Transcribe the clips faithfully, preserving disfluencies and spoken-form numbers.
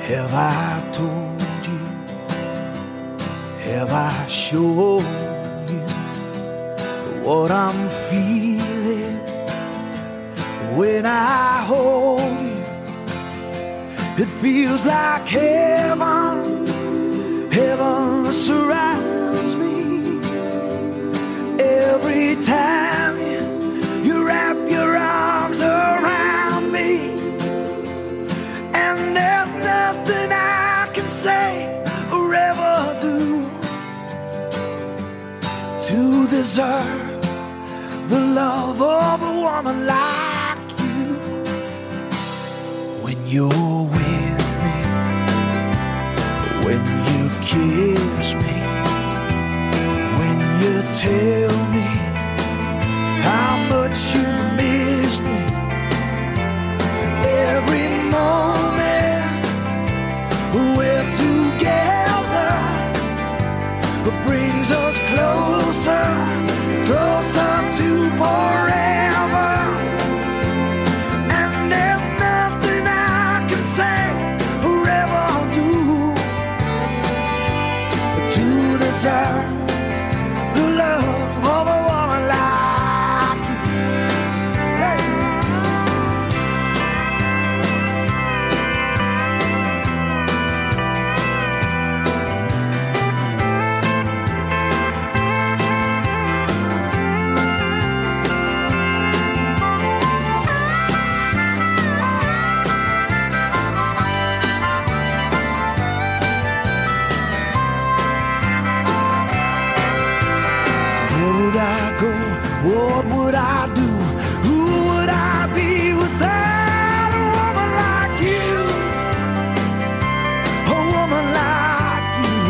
Have I told you? Have I shown you what I'm feeling when I hold you? It feels like heaven, heaven surrounds me. Every time you, you wrap your arms around me, and there's nothing I can say or ever do to deserve the love of a woman like you. When you're with me, when you kiss me, when you tell me how much you miss me, every moment we're together brings us closer, closer to forever. And there's nothing I can say or ever do to deserve the love of a woman like you. Hey. Where would I go? What would I do? Who would I be without a woman like you? A woman like you.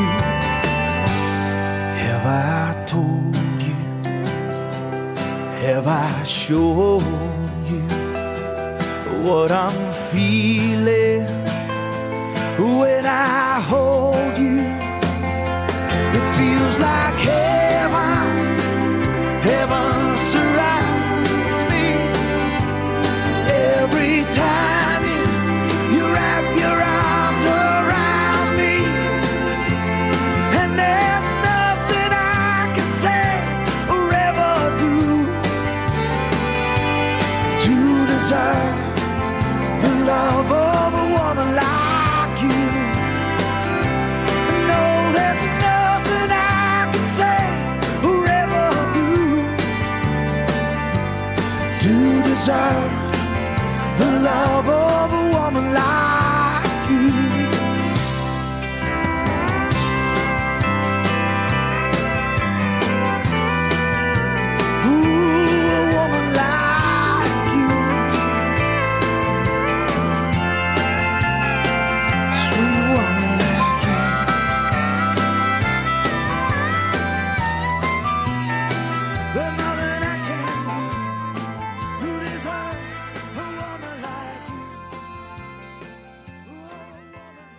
Have I told you? Have I shown you what I'm feeling when I hold you? It feels like heaven, heaven surrounds me. Every time you, you wrap your arms around me, and there's nothing I can say or ever do to deserve the love of a woman like you. No, there's nothing I can say or ever do to deserve the love of a woman like